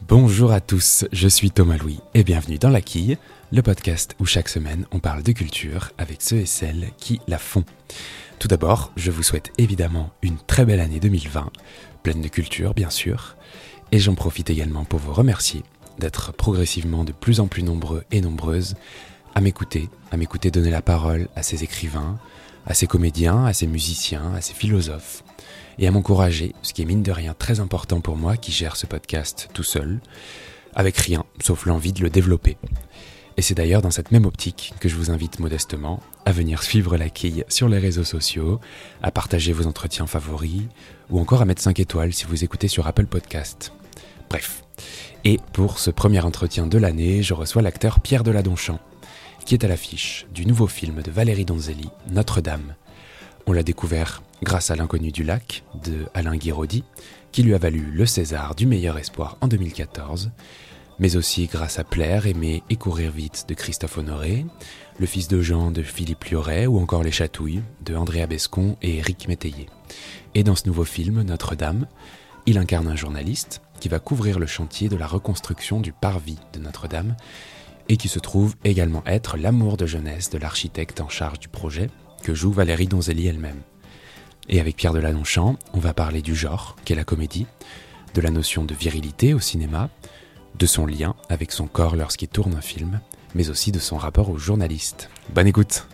Bonjour à tous, je suis Thomas Louis et bienvenue dans La Quille, le podcast où chaque semaine on parle de culture avec ceux et celles qui la font. Tout d'abord, je vous souhaite évidemment une très belle année 2020, pleine de culture bien sûr, et j'en profite également pour vous remercier d'être progressivement de plus en plus nombreux et nombreuses à m'écouter donner la parole à ces écrivains, à ces comédiens, à ces musiciens, à ces philosophes, et à m'encourager, ce qui est mine de rien très important pour moi qui gère ce podcast tout seul, avec rien sauf l'envie de le développer. Et c'est d'ailleurs dans cette même optique que je vous invite modestement à venir suivre La Quille sur les réseaux sociaux, à partager vos entretiens favoris, ou encore à mettre 5 étoiles si vous écoutez sur Apple Podcast. Bref. Et pour ce premier entretien de l'année, je reçois l'acteur Pierre Deladonchamp, qui est à l'affiche du nouveau film de Valérie Donzelli, Notre-Dame. On l'a découvert grâce à L'Inconnu du lac de Alain Guiraudy, qui lui a valu le César du meilleur espoir en 2014, mais aussi grâce à Plaire, Aimer et Courir vite de Christophe Honoré, Le fils de Jean de Philippe Liorret ou encore Les Chatouilles de Andrea Bescon et Éric Métayer. Et dans ce nouveau film, Notre-Dame, il incarne un journaliste qui va couvrir le chantier de la reconstruction du parvis de Notre-Dame et qui se trouve également être l'amour de jeunesse de l'architecte en charge du projet que joue Valérie Donzelli elle-même. Et avec Pierre Deladonchamp, on va parler du genre qu'est la comédie, de la notion de virilité au cinéma, de son lien avec son corps lorsqu'il tourne un film, mais aussi de son rapport au journaliste. Bonne écoute!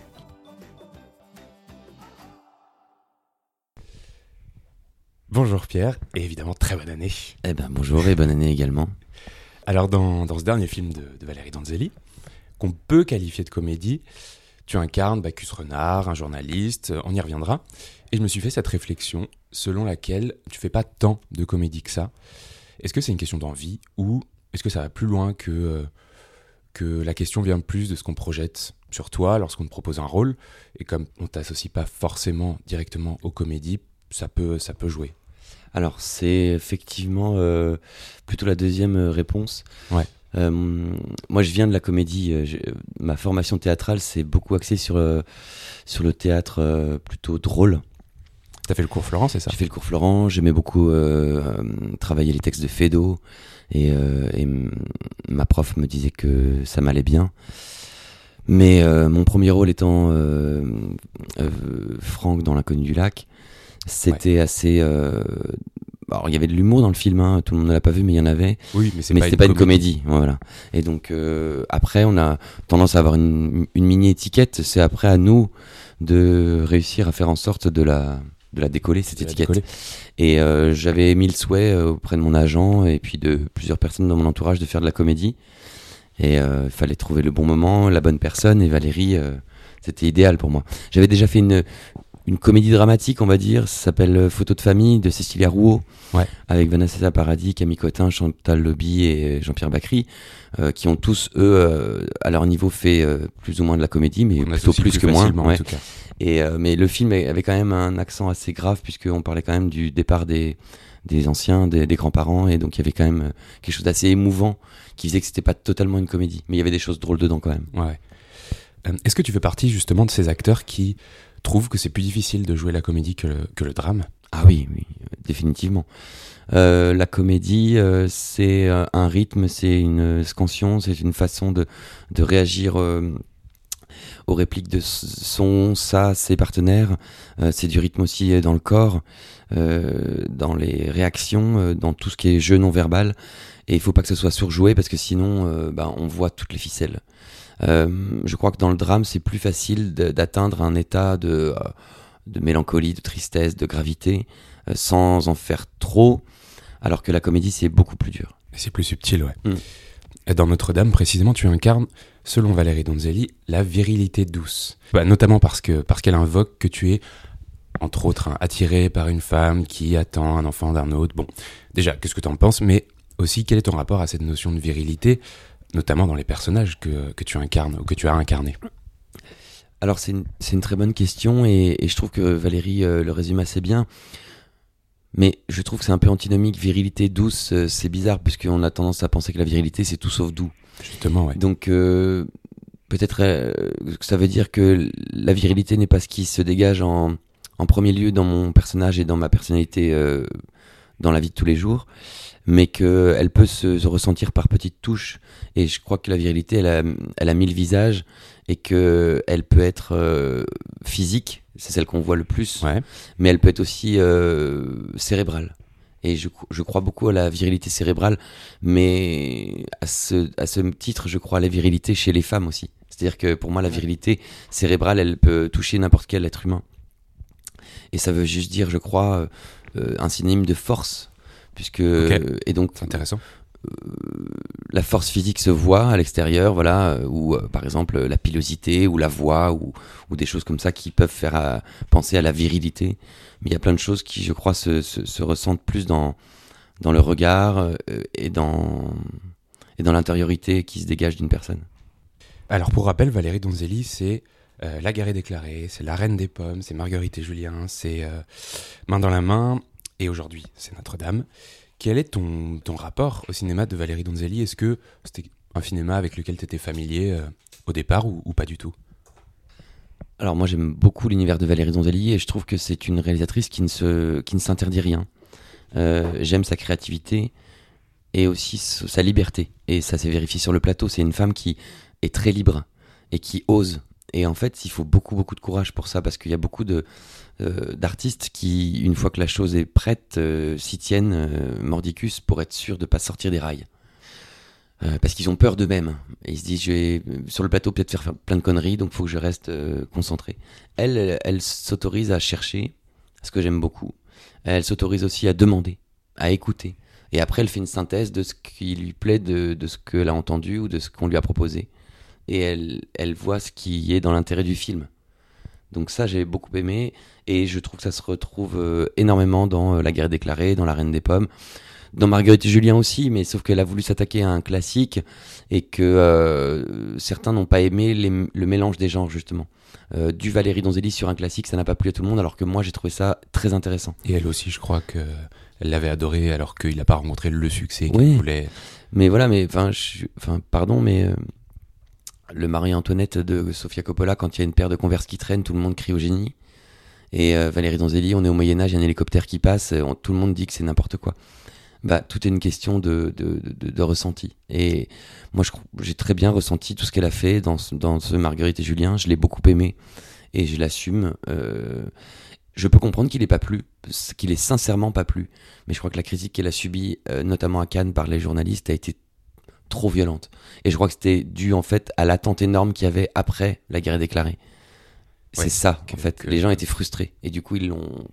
Bonjour Pierre, et évidemment très bonne année. Bonjour et bonne année également. Alors dans ce dernier film de Valérie Donzelli, qu'on peut qualifier de comédie, tu incarnes Bacchus Renard, un journaliste, on y reviendra. Et je me suis fait cette réflexion selon laquelle tu fais pas tant de comédie que ça. Est-ce que c'est une question d'envie ou est-ce que ça va plus loin que la question vient plus de ce qu'on projette sur toi lorsqu'on te propose un rôle? Et comme on t'associe pas forcément directement aux comédies, ça peut jouer. Alors c'est effectivement plutôt la deuxième réponse. Ouais. Moi je viens de la comédie, ma formation théâtrale c'est beaucoup axée sur le théâtre plutôt drôle. T'as fait le cours Florent, c'est ça? J'ai fait le cours Florent, j'aimais beaucoup travailler les textes de Feydeau et ma prof me disait que ça m'allait bien. Mais mon premier rôle étant Franck dans L'Inconnu du lac, c'était assez... Alors, il y avait de l'humour dans le film, hein, tout le monde ne l'a pas vu, mais il y en avait. Oui, mais c'était pas une comédie. Voilà. Et donc, après, on a tendance à avoir une mini-étiquette. C'est après à nous de réussir à faire en sorte de la décoller, cette étiquette. Et j'avais mis le souhait auprès de mon agent et puis de plusieurs personnes dans mon entourage de faire de la comédie. Et il fallait trouver le bon moment, la bonne personne. Et Valérie, c'était idéal pour moi. J'avais déjà fait une comédie dramatique, on va dire, ça s'appelle Photo de famille de Cécilia Rouault, avec Vanessa Paradis, Camille Cotin, Chantal Lobby et Jean-Pierre Bacry, qui ont tous, eux, à leur niveau, fait plus ou moins de la comédie, mais plutôt plus que moins. En tout cas. Mais le film avait quand même un accent assez grave, puisqu'on parlait quand même du départ des anciens, des grands-parents, et donc il y avait quand même quelque chose d'assez émouvant qui faisait que c'était pas totalement une comédie, mais il y avait des choses drôles dedans quand même. Ouais. Est-ce que tu fais partie justement de ces acteurs qui trouvent que c'est plus difficile de jouer la comédie que le drame? Ah oui, définitivement. La comédie, c'est un rythme, c'est une scansion, c'est une façon de réagir aux répliques de ses partenaires. C'est du rythme aussi dans le corps, dans les réactions, dans tout ce qui est jeu non verbal. Et il faut pas que ce soit surjoué parce que sinon, on voit toutes les ficelles. Je crois que dans le drame, c'est plus facile d'atteindre un état de mélancolie, de tristesse, de gravité, sans en faire trop, alors que la comédie, c'est beaucoup plus dur. C'est plus subtil, ouais. Et dans Notre-Dame, précisément, tu incarnes, selon Valérie Donzelli, la virilité douce. Notamment parce qu'elle invoque que tu es, entre autres, attiré par une femme qui attend un enfant d'un autre. Bon, déjà, qu'est-ce que tu en penses? Mais aussi, quel est ton rapport à cette notion de virilité, notamment dans les personnages que tu incarnes ou que tu as incarnés? Alors c'est une très bonne question et je trouve que Valérie le résume assez bien. Mais je trouve que c'est un peu antinomique. Virilité douce, c'est bizarre puisqu'on a tendance à penser que la virilité c'est tout sauf doux. Justement, ouais. Donc peut-être que ça veut dire que la virilité n'est pas ce qui se dégage en premier lieu dans mon personnage et dans ma personnalité dans la vie de tous les jours, mais qu'elle peut se ressentir par petites touches. Et je crois que la virilité, elle a 1000 visages, et qu'elle peut être physique, c'est celle qu'on voit le plus, mais elle peut être aussi cérébrale. Et je crois beaucoup à la virilité cérébrale, mais à ce titre, je crois à la virilité chez les femmes aussi. C'est-à-dire que pour moi, la virilité cérébrale, elle peut toucher n'importe quel être humain. Et ça veut juste dire, je crois, un synonyme de force, puisque et donc c'est intéressant. La force physique se voit à l'extérieur, voilà, ou par exemple la pilosité ou la voix ou des choses comme ça qui peuvent faire penser à la virilité. Mais il y a plein de choses qui, je crois, se ressentent plus dans le regard et dans l'intériorité qui se dégage d'une personne. Alors pour rappel, Valérie Donzelli, c'est La guerre est déclarée, c'est La reine des pommes, c'est Marguerite et Julien, c'est Main dans la main, et aujourd'hui c'est Notre-Dame. Quel est ton rapport au cinéma de Valérie Donzelli ? Est-ce que c'était un cinéma avec lequel tu étais familier au départ ou pas du tout ? Alors moi j'aime beaucoup l'univers de Valérie Donzelli et je trouve que c'est une réalisatrice qui ne s'interdit rien. J'aime sa créativité et aussi sa liberté. Et ça s'est vérifié sur le plateau. C'est une femme qui est très libre et qui ose. Et en fait, il faut beaucoup de courage pour ça, parce qu'il y a beaucoup d'artistes qui, une fois que la chose est prête, s'y tiennent mordicus pour être sûr de ne pas sortir des rails. Parce qu'ils ont peur d'eux-mêmes. Et ils se disent, je vais sur le plateau peut-être faire plein de conneries, donc il faut que je reste concentré. Elle s'autorise à chercher, ce que j'aime beaucoup. Elle s'autorise aussi à demander, à écouter. Et après, elle fait une synthèse de ce qui lui plaît, de ce qu'elle a entendu ou de ce qu'on lui a proposé. Et elle voit ce qui est dans l'intérêt du film. Donc ça, j'ai beaucoup aimé, et je trouve que ça se retrouve énormément dans La guerre déclarée, dans La reine des pommes, dans Marguerite et Julien aussi, mais sauf qu'elle a voulu s'attaquer à un classique, et que certains n'ont pas aimé le mélange des genres, justement. Du Valérie Donzelli sur un classique, ça n'a pas plu à tout le monde, alors que moi, j'ai trouvé ça très intéressant. Et elle aussi, je crois qu'elle l'avait adoré, alors qu'il n'a pas rencontré le succès qu'il voulait. Mais voilà, pardon, mais... le Marie-Antoinette de Sofia Coppola, quand il y a une paire de Converse qui traîne, tout le monde crie au génie. Et Valérie Donzelli, on est au Moyen-Âge, il y a un hélicoptère qui passe, tout le monde dit que c'est n'importe quoi. Tout est une question de ressenti. Et moi, j'ai très bien ressenti tout ce qu'elle a fait dans ce Marguerite et Julien. Je l'ai beaucoup aimé et je l'assume. Je peux comprendre qu'il ait sincèrement pas plu. Mais je crois que la critique qu'elle a subie, notamment à Cannes par les journalistes, a été trop violente. Et je crois que c'était dû en fait à l'attente énorme qu'il y avait après La guerre est déclarée. C'est ça, en fait. Les gens étaient frustrés. Et du coup, ils l'ont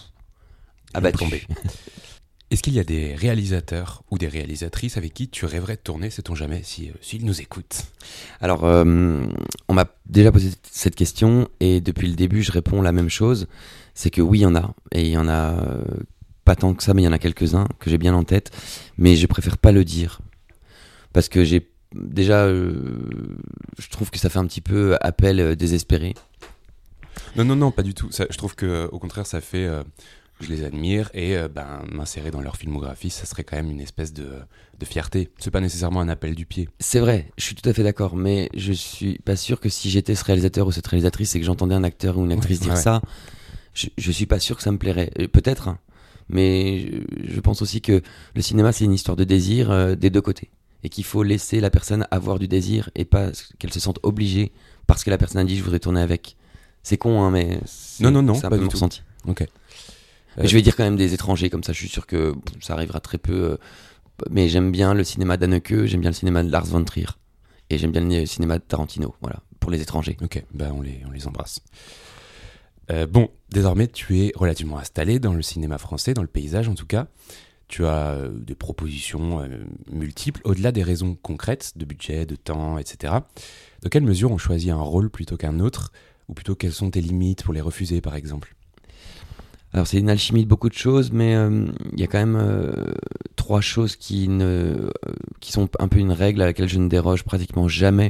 abattu. Est-ce qu'il y a des réalisateurs ou des réalisatrices avec qui tu rêverais de tourner, sait-on jamais, s'ils nous écoutent ? Alors, on m'a déjà posé cette question, et depuis le début, je réponds la même chose. C'est que oui, il y en a. Et il y en a pas tant que ça, mais il y en a quelques-uns que j'ai bien en tête. Mais je préfère pas le dire. Parce que j'ai déjà, je trouve que ça fait un petit peu appel désespéré. Non, pas du tout. Ça, je trouve que, au contraire, ça fait, je les admire, et m'insérer dans leur filmographie, ça serait quand même une espèce de fierté. C'est pas nécessairement un appel du pied. C'est vrai, je suis tout à fait d'accord, mais je suis pas sûr que si j'étais ce réalisateur ou cette réalisatrice et que j'entendais un acteur ou une actrice dire ça, je suis pas sûr que ça me plairait. Peut-être, hein, mais je pense aussi que le cinéma, c'est une histoire de désir des deux côtés. Et qu'il faut laisser la personne avoir du désir et pas qu'elle se sente obligée parce que la personne a dit je voudrais tourner avec. C'est con, hein, mais non, c'est un peu mon ressenti. Ok. Mais je vais dire quand même des étrangers, comme ça je suis sûr que ça arrivera très peu. Mais j'aime bien le cinéma d'Haneke, j'aime bien le cinéma de Lars von Trier. Et j'aime bien le cinéma de Tarantino, voilà, pour les étrangers. Ok, on les embrasse. Bon, désormais tu es relativement installé dans le cinéma français, dans le paysage en tout cas. Tu as des propositions multiples, au-delà des raisons concrètes de budget, de temps, etc. Dans quelle mesure on choisit un rôle plutôt qu'un autre ? Ou plutôt, quelles sont tes limites pour les refuser, par exemple ? Alors, c'est une alchimie de beaucoup de choses, mais il y a quand même 3 choses qui sont un peu une règle à laquelle je ne déroge pratiquement jamais.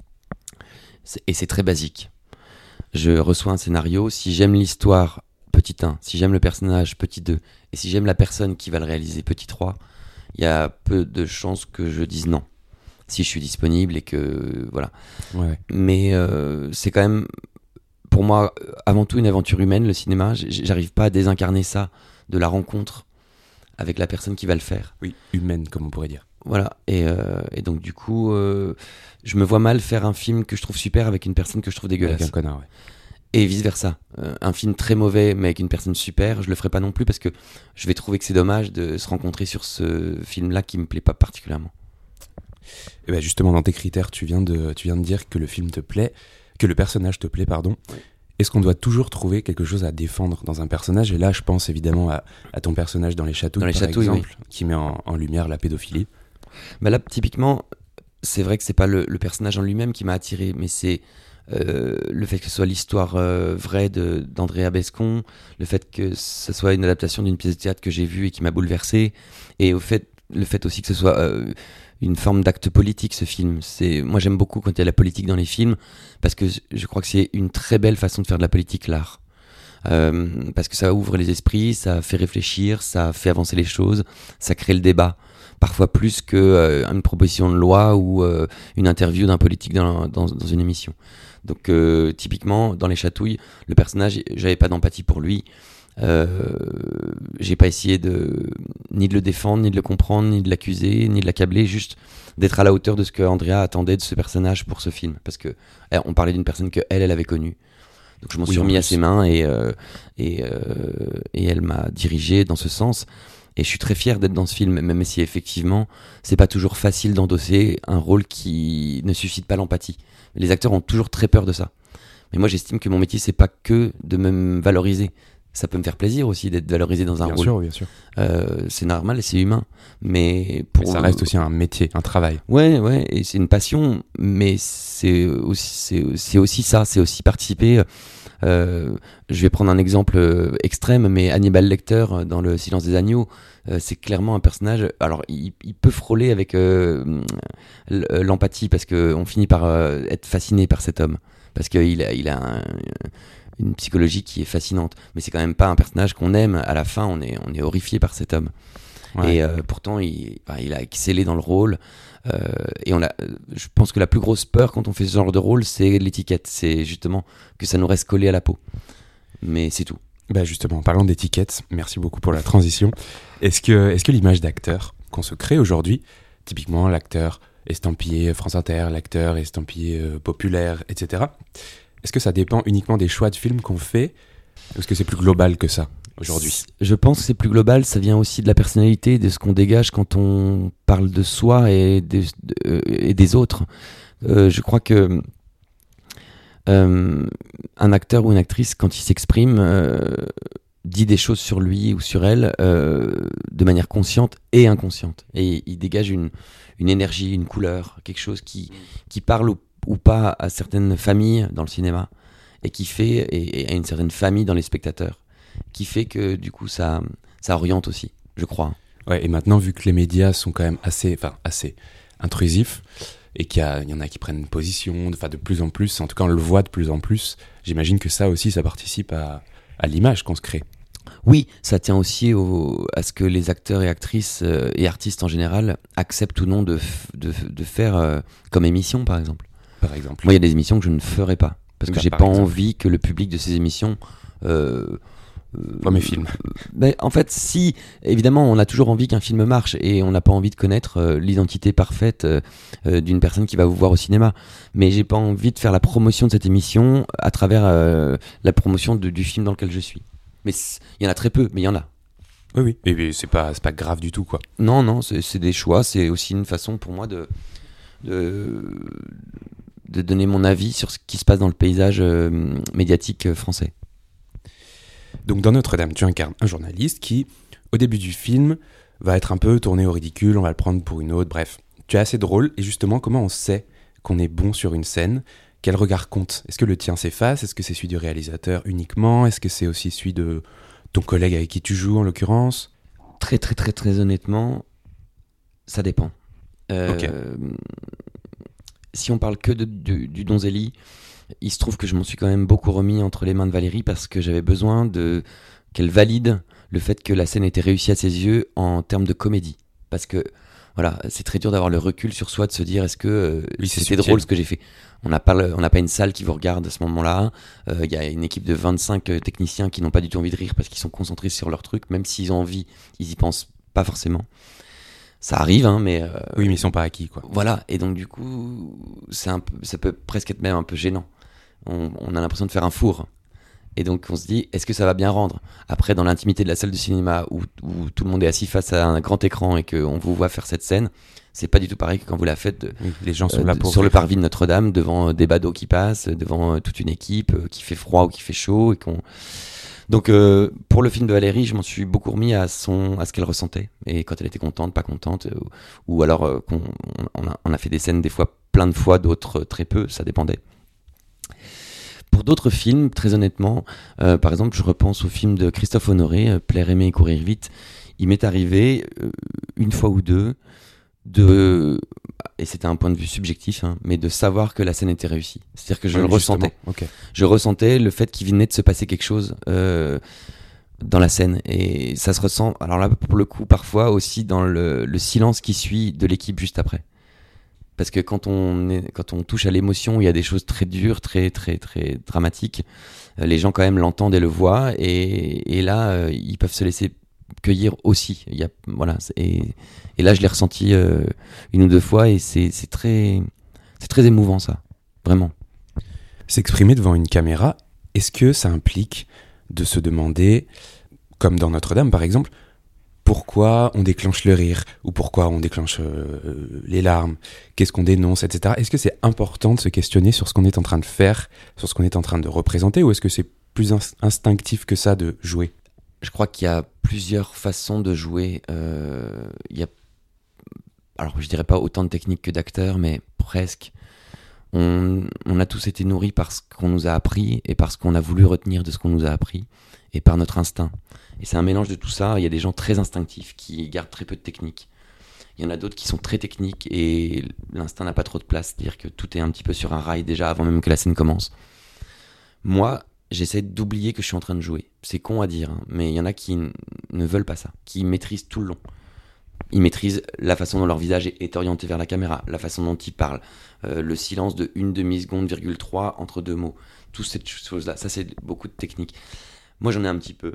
Et c'est très basique. Je reçois un scénario, si j'aime l'histoire, petit 1, si j'aime le personnage, petit 2, et si j'aime la personne qui va le réaliser, petit 3, il y a peu de chances que je dise non, si je suis disponible et que... voilà. Ouais. Mais c'est quand même, pour moi, avant tout une aventure humaine, le cinéma. J'arrive pas à désincarner ça de la rencontre avec la personne qui va le faire. Oui, humaine, comme on pourrait dire. Voilà, et donc du coup, je me vois mal faire un film que je trouve super avec une personne que je trouve dégueulasse. Avec un connard, ouais. Et vice-versa. Un film très mauvais, mais avec une personne super, je le ferai pas non plus parce que je vais trouver que c'est dommage de se rencontrer sur ce film-là qui me plaît pas particulièrement. Et ben justement, dans tes critères, tu viens de dire que le film te plaît, que le personnage te plaît, pardon. Oui. Est-ce qu'on doit toujours trouver quelque chose à défendre dans un personnage ? Et là, je pense évidemment à ton personnage dans Les Chatouilles, par exemple, oui. Qui met en lumière la pédophilie. Bah là, typiquement, c'est vrai que c'est pas le personnage en lui-même qui m'a attiré, mais c'est le fait que ce soit l'histoire vraie d'Andrea Bescon, le fait que ce soit une adaptation d'une pièce de théâtre que j'ai vue et qui m'a bouleversé, et le fait aussi que ce soit une forme d'acte politique, ce film. Moi, j'aime beaucoup quand il y a la politique dans les films, parce que je crois que c'est une très belle façon de faire de la politique, l'art. Parce que ça ouvre les esprits, ça fait réfléchir, ça fait avancer les choses, ça crée le débat. Parfois plus qu'une proposition de loi ou une interview d'un politique dans une émission. Donc typiquement, dans Les Chatouilles, le personnage, j'avais pas d'empathie pour lui. J'ai pas essayé ni de le défendre, ni de le comprendre, ni de l'accuser, ni de l'accabler, juste d'être à la hauteur de ce que Andrea attendait de ce personnage pour ce film. Parce que on parlait d'une personne que elle avait connue. Donc je m'en suis remis à ses mains et elle m'a dirigé dans ce sens. Et je suis très fier d'être dans ce film, même si effectivement, c'est pas toujours facile d'endosser un rôle qui ne suscite pas l'empathie. Les acteurs ont toujours très peur de ça. Mais moi, j'estime que mon métier, c'est pas que de me valoriser. Ça peut me faire plaisir aussi d'être valorisé dans un rôle. Bien sûr. C'est normal et c'est humain. Mais ça reste aussi un métier, un travail. Ouais, et c'est une passion, mais c'est aussi ça, c'est aussi participer. Je vais prendre un exemple extrême, mais Hannibal Lecter dans Le Silence des agneaux, c'est clairement un personnage. Alors, il peut frôler avec l'empathie parce qu'on finit par être fasciné par cet homme, parce qu'il a une psychologie qui est fascinante. Mais c'est quand même pas un personnage qu'on aime. À la fin, on est horrifié par cet homme. Ouais. Et pourtant, il a excellé dans le rôle. Et je pense que la plus grosse peur quand on fait ce genre de rôle, c'est l'étiquette. C'est justement que ça nous reste collé à la peau. Mais c'est tout. Bah justement, en parlant d'étiquette, merci beaucoup pour la transition. Est-ce que l'image d'acteur qu'on se crée aujourd'hui, typiquement l'acteur estampillé France Inter, l'acteur estampillé populaire, etc., est-ce que ça dépend uniquement des choix de films qu'on fait ? Ou est-ce que c'est plus global que ça aujourd'hui ? Je pense que c'est plus global, ça vient aussi de la personnalité, de ce qu'on dégage quand on parle de soi et des autres. Je crois que un acteur ou une actrice, quand il s'exprime, dit des choses sur lui ou sur elle de manière consciente et inconsciente. Et il dégage une énergie, une couleur, quelque chose qui parle ou pas à certaines familles dans le cinéma et qui fait et à une certaine famille dans les spectateurs, qui fait que du coup ça oriente aussi, je crois. Ouais, et maintenant vu que les médias sont quand même assez intrusifs et qu'il y en a qui prennent position, de plus en plus, en tout cas on le voit de plus en plus, j'imagine que ça aussi ça participe à l'image qu'on se crée. Oui, ça tient aussi à ce que les acteurs et actrices et artistes en général acceptent ou non de faire comme émission par exemple. Moi, il y a des émissions que je ne ferai pas parce que j'ai pas envie que le public de ces émissions mes films. En fait, si évidemment, on a toujours envie qu'un film marche et on n'a pas envie de connaître l'identité parfaite d'une personne qui va vous voir au cinéma. Mais j'ai pas envie de faire la promotion de cette émission à travers la promotion du film dans lequel je suis. Mais il y en a très peu, mais il y en a. Oui. Et c'est pas grave du tout, quoi. Non, c'est des choix. C'est aussi une façon pour moi de donner mon avis sur ce qui se passe dans le paysage médiatique français. Donc dans Notre-Dame, tu incarnes un journaliste qui, au début du film, va être un peu tourné au ridicule, on va le prendre pour une autre, bref. Tu es assez drôle, et justement, comment on sait qu'on est bon sur une scène ? Quel regard compte ? Est-ce que le tien s'efface ? Est-ce que c'est celui du réalisateur uniquement ? Est-ce que c'est aussi celui de ton collègue avec qui tu joues, en l'occurrence ? Très, très, très, très honnêtement, ça dépend. Ok. Si on parle que du Donzelli, il se trouve que je m'en suis quand même beaucoup remis entre les mains de Valérie parce que j'avais besoin qu'elle valide le fait que la scène était réussie à ses yeux en termes de comédie. Parce que voilà, c'est très dur d'avoir le recul sur soi, de se dire est-ce que c'était drôle ce que j'ai fait. On n'a pas une salle qui vous regarde à ce moment-là. Il y a une équipe de 25 techniciens qui n'ont pas du tout envie de rire parce qu'ils sont concentrés sur leur truc. Même s'ils ont envie, ils y pensent pas forcément. Ça arrive, hein, mais... oui, mais ils sont pas acquis, quoi. Voilà, et donc du coup, ça peut presque être même un peu gênant. On a l'impression de faire un four. Et donc on se dit, est-ce que ça va bien rendre ? Après, dans l'intimité de la salle de cinéma, où tout le monde est assis face à un grand écran et qu'on vous voit faire cette scène, c'est pas du tout pareil que quand vous la faites les gens sont là pour sur le parvis de Notre-Dame, devant des badauds qui passent, devant toute une équipe, qui fait froid ou qui fait chaud. Donc pour le film de Valérie, je m'en suis beaucoup remis à ce qu'elle ressentait, et quand elle était contente, pas contente, ou alors on a fait des scènes des fois plein de fois, d'autres très peu, ça dépendait. Pour d'autres films, très honnêtement, par exemple, je repense au film de Christophe Honoré, Plaire, aimer et courir vite. Il m'est arrivé une fois ou deux et c'était un point de vue subjectif, hein, mais de savoir que la scène était réussie. C'est-à-dire que je le ressentais. Okay. Je ressentais le fait qu'il venait de se passer quelque chose dans la scène, et ça se ressent. Alors là, pour le coup, parfois aussi dans le silence qui suit de l'équipe juste après. Parce que quand on touche à l'émotion, il y a des choses très dures, très très très dramatiques. Les gens quand même l'entendent et le voient, et là, ils peuvent se laisser cueillir aussi. Voilà. Et là, je l'ai ressenti une ou deux fois, et c'est très émouvant, ça, vraiment. S'exprimer devant une caméra, est-ce que ça implique de se demander, comme dans Notre-Dame par exemple, pourquoi on déclenche le rire, ou pourquoi on déclenche les larmes, qu'est-ce qu'on dénonce, etc. Est-ce que c'est important de se questionner sur ce qu'on est en train de faire, sur ce qu'on est en train de représenter, ou est-ce que c'est plus instinctif que ça de jouer ? Je crois qu'il y a plusieurs façons de jouer. Alors je dirais pas autant de techniques que d'acteurs, mais presque. On a tous été nourris par ce qu'on nous a appris, et par ce qu'on a voulu retenir de ce qu'on nous a appris, et par notre instinct. Et c'est un mélange de tout ça. Il y a des gens très instinctifs qui gardent très peu de technique. Il y en a d'autres qui sont très techniques, et l'instinct n'a pas trop de place. C'est-à-dire que tout est un petit peu sur un rail déjà avant même que la scène commence. Moi, j'essaie d'oublier que je suis en train de jouer. C'est con à dire, hein, mais il y en a qui ne veulent pas ça, qui maîtrisent tout le long. Ils maîtrisent la façon dont leur visage est orienté vers la caméra, la façon dont ils parlent, le silence de 1 demi-seconde, 3 entre deux mots. Toutes ces choses-là, ça c'est beaucoup de technique. Moi j'en ai un petit peu,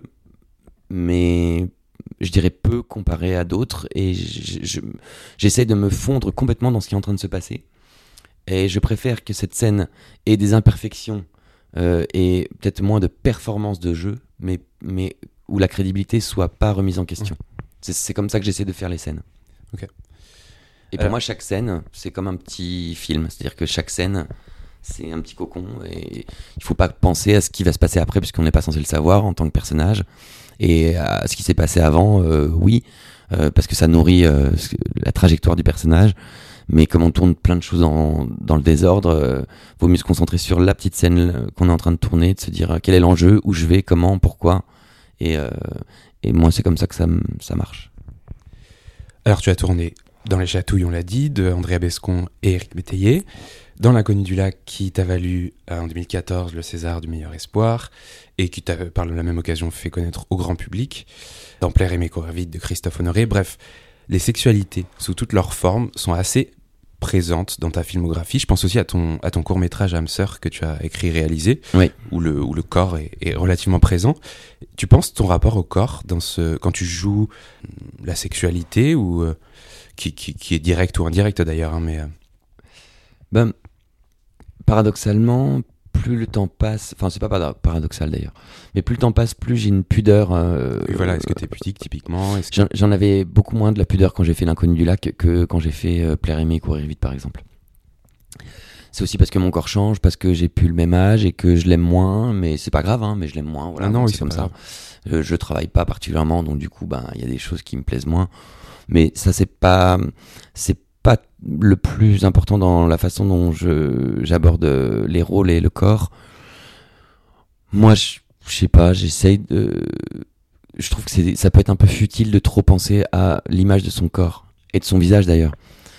mais je dirais peu comparé à d'autres, et j'essaie de me fondre complètement dans ce qui est en train de se passer. Et je préfère que cette scène ait des imperfections et peut-être moins de performance de jeu, mais où la crédibilité soit pas remise en question. C'est comme ça que j'essaie de faire les scènes. Okay. Et pour moi, chaque scène, c'est comme un petit film. C'est-à-dire que chaque scène, c'est un petit cocon, et il faut pas penser à ce qui va se passer après, puisqu'on n'est pas censé le savoir en tant que personnage. Et à ce qui s'est passé avant, oui, parce que ça nourrit la trajectoire du personnage. Mais comme on tourne plein de choses dans le désordre, vaut mieux se concentrer sur la petite scène qu'on est en train de tourner, de se dire quel est l'enjeu, où je vais, comment, pourquoi. Et moi, c'est comme ça que ça marche. Alors, tu as tourné dans Les Chatouilles, on l'a dit, de Andrea Bescon et Éric Métayer, dans L'Inconnu du lac, qui t'a valu en 2014 le César du meilleur espoir, et qui t'a par la même occasion fait connaître au grand public, dans Plaire, aimer, courir vite de Christophe Honoré. Bref, les sexualités sous toutes leurs formes sont assez présentes dans ta filmographie. Je pense aussi à ton court-métrage âme sœur que tu as écrit et réalisé, oui, où le corps est relativement présent. Tu penses ton rapport au corps quand tu joues la sexualité, ou qui est direct ou indirect d'ailleurs, hein, mais paradoxalement, plus le temps passe, enfin c'est pas paradoxal d'ailleurs, mais plus le temps passe, plus j'ai une pudeur. Oui, voilà, est-ce que t'es pudique typiquement? J'en avais beaucoup moins de la pudeur quand j'ai fait L'Inconnu du lac que quand j'ai fait Plaire, aimer, courir vite par exemple. C'est aussi parce que mon corps change, parce que j'ai plus le même âge et que je l'aime moins, mais c'est pas grave, hein, mais je l'aime moins. Voilà, non, oui, c'est comme ça. Je travaille pas particulièrement, donc du coup, il y a des choses qui me plaisent moins. Mais ça, c'est pas le plus important dans la façon dont j'aborde les rôles et le corps. Moi, je sais pas, j'essaye de. Je trouve que ça peut être un peu futile de trop penser à l'image de son corps et de son visage d'ailleurs.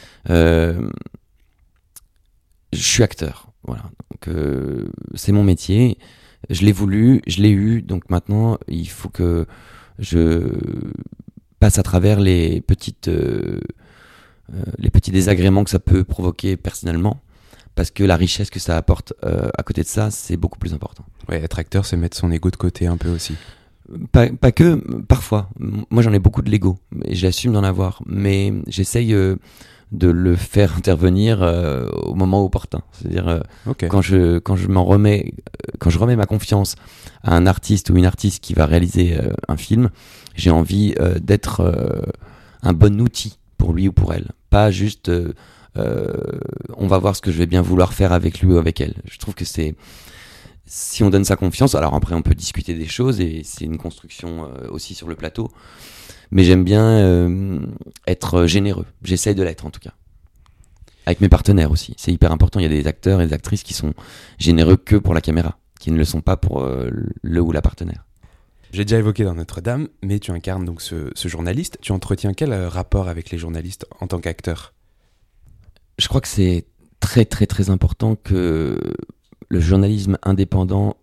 Je suis acteur, voilà. Donc c'est mon métier. Je l'ai voulu, je l'ai eu. Donc maintenant, il faut que je passe à travers les petits désagréments que ça peut provoquer personnellement, parce que la richesse que ça apporte à côté de ça, c'est beaucoup plus important. Ouais, être acteur, c'est mettre son ego de côté un peu aussi. Pas que, parfois. Moi, j'en ai beaucoup de l'ego, et j'assume d'en avoir, mais j'essaye de le faire intervenir au moment opportun. C'est-à-dire quand je remets ma confiance à un artiste ou une artiste qui va réaliser un film, j'ai envie d'être un bon outil pour lui ou pour elle. Pas juste on va voir ce que je vais bien vouloir faire avec lui ou avec elle. Je trouve que si on donne sa confiance, alors après on peut discuter des choses et c'est une construction aussi sur le plateau, mais j'aime bien être généreux. J'essaye de l'être en tout cas. Avec mes partenaires aussi, c'est hyper important. Il y a des acteurs et des actrices qui sont généreux que pour la caméra, qui ne le sont pas pour le ou la partenaire. J'ai déjà évoqué dans Notre-Dame, mais tu incarnes donc ce journaliste. Tu entretiens quel rapport avec les journalistes en tant qu'acteur ? Je crois que c'est très très très important que le journalisme indépendant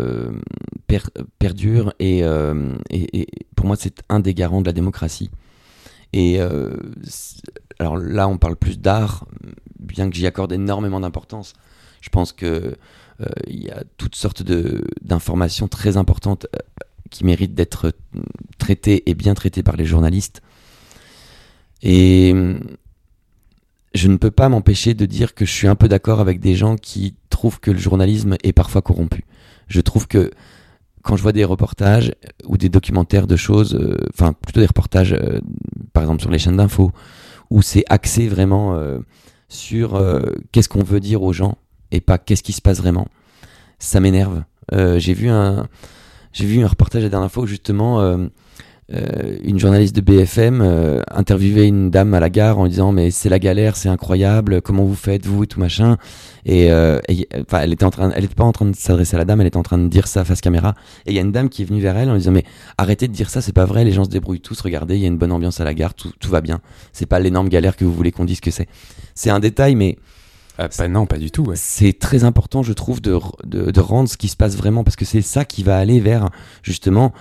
perdure et pour moi c'est un des garants de la démocratie. Et alors là on parle plus d'art, bien que j'y accorde énormément d'importance. Je pense que il y a toutes sortes d'informations très importantes qui méritent d'être traitées et bien traitées par les journalistes. Et je ne peux pas m'empêcher de dire que je suis un peu d'accord avec des gens qui trouvent que le journalisme est parfois corrompu. Je trouve que quand je vois des reportages ou des documentaires de choses, enfin plutôt des reportages, par exemple sur les chaînes d'infos, où c'est axé vraiment sur qu'est-ce qu'on veut dire aux gens et pas qu'est-ce qui se passe vraiment, ça m'énerve. J'ai vu un reportage la dernière fois où justement une journaliste de BFM interviewait une dame à la gare en lui disant mais c'est la galère, c'est incroyable, comment vous faites vous et tout machin, et elle était pas en train de s'adresser à la dame, elle était en train de dire ça face caméra, et il y a une dame qui est venue vers elle en lui disant mais arrêtez de dire ça, c'est pas vrai, les gens se débrouillent tous, regardez, il y a une bonne ambiance à la gare, tout va bien, c'est pas l'énorme galère que vous voulez qu'on dise que c'est un détail, mais non, pas du tout. Ouais. C'est très important, je trouve, de rendre ce qui se passe vraiment, parce que c'est ça qui va aller vers, justement,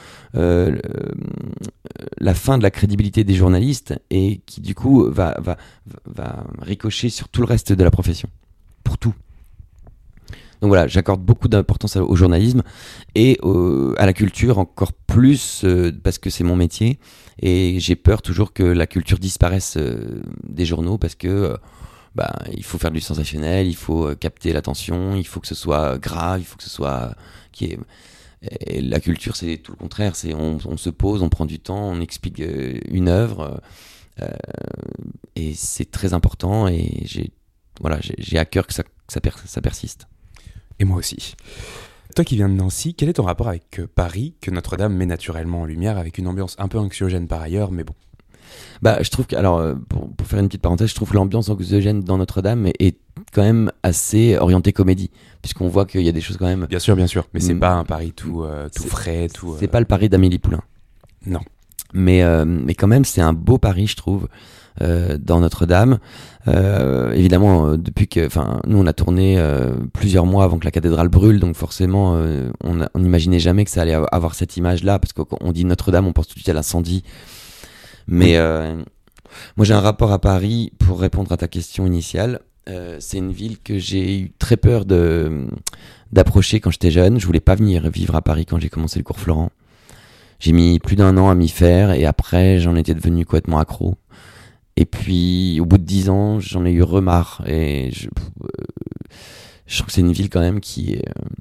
la fin de la crédibilité des journalistes et qui, du coup, va ricocher sur tout le reste de la profession, pour tout. Donc voilà, j'accorde beaucoup d'importance au journalisme et à la culture encore plus, parce que c'est mon métier, et j'ai peur toujours que la culture disparaisse des journaux, parce que il faut faire du sensationnel, il faut capter l'attention, il faut que ce soit grave, il faut que ce soit et la culture c'est tout le contraire, c'est on se pose, on prend du temps, on explique une œuvre et c'est très important, et j'ai à cœur que ça persiste. Et moi aussi. Toi qui viens de Nancy, quel est ton rapport avec Paris, que Notre-Dame met naturellement en lumière avec une ambiance un peu anxiogène par ailleurs, mais bon. Je trouve que, alors, pour faire une petite parenthèse, je trouve que l'ambiance anxiogène dans Notre-Dame est quand même assez orientée comédie, puisqu'on voit qu'il y a des choses quand même. Bien sûr, mais c'est pas un Paris tout frais, tout. C'est pas le Paris d'Amélie Poulain. Non. Mais quand même, c'est un beau Paris, je trouve, dans Notre-Dame. Évidemment, nous on a tourné plusieurs mois avant que la cathédrale brûle, donc forcément, on n'imaginait jamais que ça allait avoir cette image-là, parce qu'on dit Notre-Dame, on pense tout de suite à l'incendie. Mais moi j'ai un rapport à Paris, pour répondre à ta question initiale. C'est une ville que j'ai eu très peur d'approcher quand j'étais jeune. Je voulais pas venir vivre à Paris quand j'ai commencé le cours Florent. J'ai mis plus d'1 an à m'y faire, et après j'en étais devenu complètement accro. Et puis au bout de 10 ans j'en ai eu remarre, et je trouve que c'est une ville quand même qui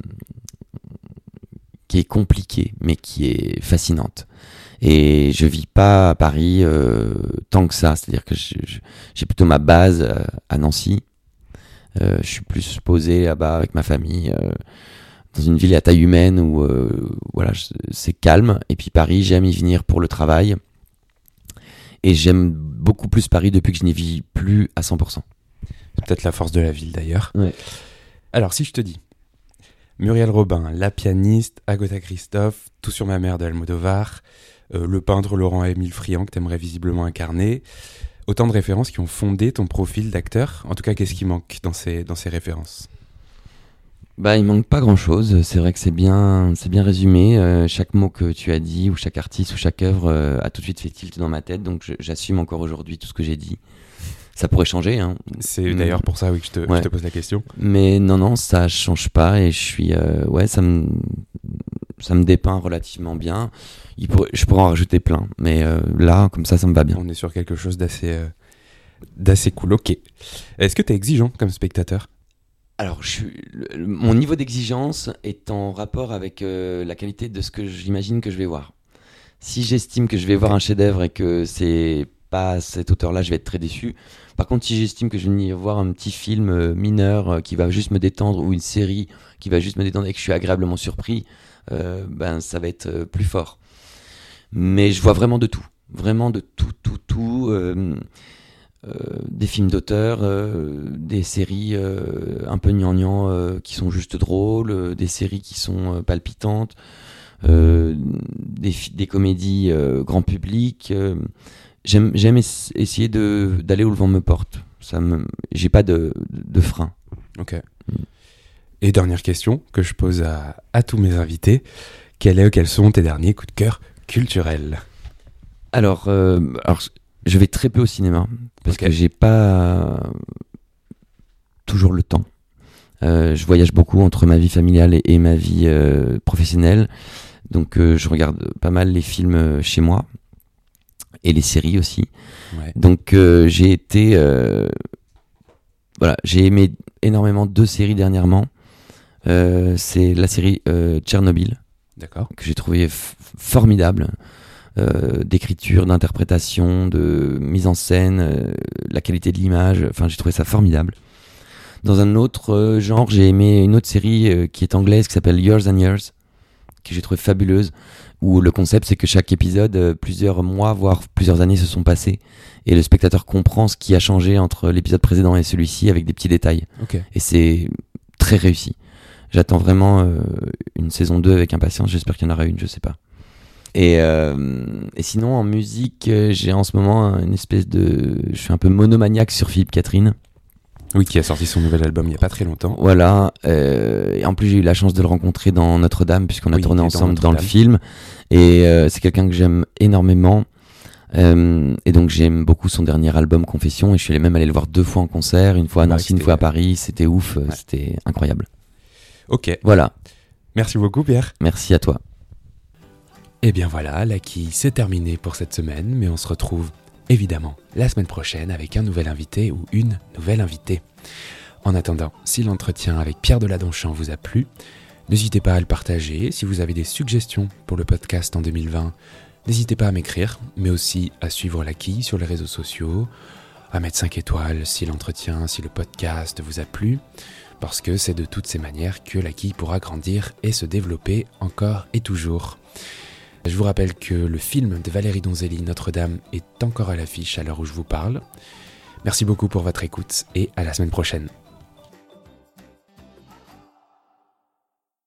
est compliquée mais qui est fascinante. Et je vis pas à Paris tant que ça, c'est-à-dire que j'ai plutôt ma base à Nancy. Je suis plus posé là-bas avec ma famille, dans une ville à taille humaine où c'est calme. Et puis Paris, j'aime y venir pour le travail. Et j'aime beaucoup plus Paris depuis que je n'y vis plus à 100%. C'est peut-être la force de la ville d'ailleurs. Ouais. Alors si je te dis Muriel Robin, la pianiste, Agatha Christophe, Tout sur ma mère d'Almodovar, le peintre Laurent-Émile Friand que t'aimerais visiblement incarner, autant de références qui ont fondé ton profil d'acteur. En tout cas, qu'est-ce qui manque dans ces références ? Il manque pas grand-chose. C'est vrai que c'est bien résumé. Chaque mot que tu as dit, ou chaque artiste, ou chaque œuvre a tout de suite fait tilt dans ma tête. Donc j'assume encore aujourd'hui tout ce que j'ai dit. Ça pourrait changer, hein. C'est d'ailleurs pour ça que je te pose la question. Mais non, ça change pas, et je suis ça me dépeint relativement bien. Je pourrais en rajouter plein, mais là, comme ça me va bien. On est sur quelque chose d'assez cool, ok. Est-ce que t'es exigeant comme spectateur ? Alors, mon niveau d'exigence est en rapport avec la qualité de ce que j'imagine que je vais voir. Si j'estime que je vais voir un chef-d'œuvre et que c'est pas cet auteur-là, je vais être très déçu. Par contre, si j'estime que je vais venir voir un petit film mineur qui va juste me détendre ou une série qui va juste me détendre et que je suis agréablement surpris, ça va être plus fort. Mais je vois vraiment de tout. Vraiment de tout. Des films d'auteur, des séries un peu gnangnan qui sont juste drôles, des séries qui sont palpitantes, des comédies grand public. J'aime essayer d'aller où le vent me porte. J'ai pas de frein. Ok. Et dernière question que je pose à tous mes invités. Quels sont tes derniers coups de cœur culturels ? Alors, je vais très peu au cinéma parce que j'ai pas toujours le temps. Je voyage beaucoup entre ma vie familiale et ma vie professionnelle. Donc je regarde pas mal les films chez moi et les séries aussi. Ouais. Donc j'ai aimé énormément 2 séries dernièrement. C'est la série Tchernobyl. D'accord. Que j'ai trouvé formidable. D'écriture, d'interprétation, de mise en scène, la qualité de l'image, enfin j'ai trouvé ça formidable. Dans un autre genre, j'ai aimé une autre série qui est anglaise qui s'appelle Years and Years, que j'ai trouvé fabuleuse, où le concept c'est que chaque épisode, plusieurs mois voire plusieurs années se sont passés et le spectateur comprend ce qui a changé entre l'épisode précédent et celui-ci avec des petits détails. Okay. Et c'est très réussi. J'attends vraiment une saison 2 avec impatience, j'espère qu'il y en aura une, je sais pas. Et sinon en musique j'ai en ce moment je suis un peu monomaniaque sur Philippe Catherine. Oui, qui a sorti son nouvel album il y a pas très longtemps. Voilà, et en plus j'ai eu la chance de le rencontrer dans Notre-Dame puisqu'on a tourné ensemble dans le film. Et c'est quelqu'un que j'aime énormément. Et donc j'aime beaucoup son dernier album Confession et je suis même allé le voir 2 fois en concert, une fois à Nancy, une fois à Paris. C'était ouf, c'était incroyable. Ok. Voilà. Merci beaucoup Pierre. Merci à toi. Et bien voilà, la quille c'est terminé pour cette semaine, mais on se retrouve évidemment la semaine prochaine avec un nouvel invité ou une nouvelle invitée. En attendant, si l'entretien avec Pierre Deladonchamp vous a plu, n'hésitez pas à le partager. Si vous avez des suggestions pour le podcast en 2020, n'hésitez pas à m'écrire, mais aussi à suivre la quille sur les réseaux sociaux, à mettre 5 étoiles si le podcast vous a plu, parce que c'est de toutes ces manières que la quille pourra grandir et se développer encore et toujours. Je vous rappelle que le film de Valérie Donzelli, Notre-Dame, est encore à l'affiche à l'heure où je vous parle. Merci beaucoup pour votre écoute et à la semaine prochaine.